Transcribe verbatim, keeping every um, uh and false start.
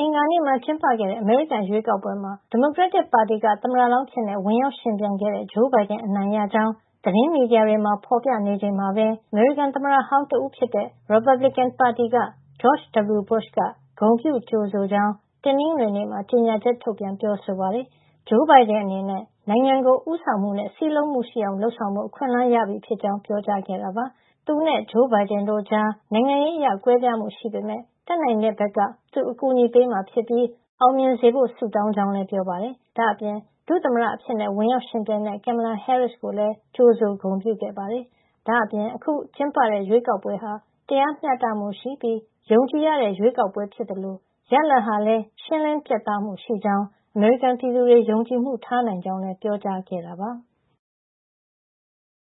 င်္ဂါနေ့မှာကျင်းပခဲ့တဲ့အမေရိကန်ရွေးကောက်ပွဲမှာဒီမိုကရက်တစ်ပါတီကသမ္မတလောင်းအဖြစ်ဝင်ရောက်ယှဉ်ပြိုင်ခဲ့တဲ့ဂျိုးဘိုင်ဒန်အနိုင်ရကြောင်းသတင်းမီဒီယာတွေမှာဖော်ပြနေချိန်မှာပဲအမေရိကန်သမ္မတဟောင်းတဦးဖြစ်တဲ့ရီပတ်ဘလစ်ကန်ပါတီက George W. Bush ကဂုဏ်ပြုကြိုဆိုကြောင်းတနင်္ဂနွေနေ့မှာကြေညာချက်ထုတ်ပြန်ပြောဆိုပါတယ်။ဂျိုးဘိုင်ဒန်အနေနဲ့နိုင်ငံကိုဦးဆောင်မှုနဲ့စည်းလုံးမှုရှိအောင်လုပ်ဆောင်ဖို့အခွင့်အလမ်းရပြီဖြစ်ကြောင်းပြောကြားခဲ့တာပါ။သူနဲ့ဂျိုးဘိုင်ဒန်တို့ကြားနိုင်ငံရေးအရကွဲပြားမှုရှိပေမဲ့တတ်နိုင်တဲ့ဘက်ကသူအကူအညီပေးမှာဖြစ်ပြီးအောင်မြင်စေဖို့ဆုတောင်းကြောင်းလည်းပြောပါတယ်။ဒါ့အပြင်ဒုသမ္မတအဖြစ်ဝင်ရောက်ယှဉ်ပြိုင်တဲ့ Kamala Harris ကိုလည်းကြိုဆိုဂုဏ်ပြုခဲ့ပါတယ်။ဒါ့အပြင်အခုကျင်းပတဲ့ရွေးကောက်ပွဲဟာတရားမျှတမှုရှိပြီးယုံကြည်ရတဲ့ရွေးကောက်ပွဲဖြစ်တယ်လို့ရလဒ်ဟာလည်းရှင်းလင်းပြတ်သားမှုရှိကြောင်းအမေရိကန်ပြည်သူတွေယုံကြည်မှုထားနိုင်ကြောင်းလည်းပြောကြားခဲ့တာပါ။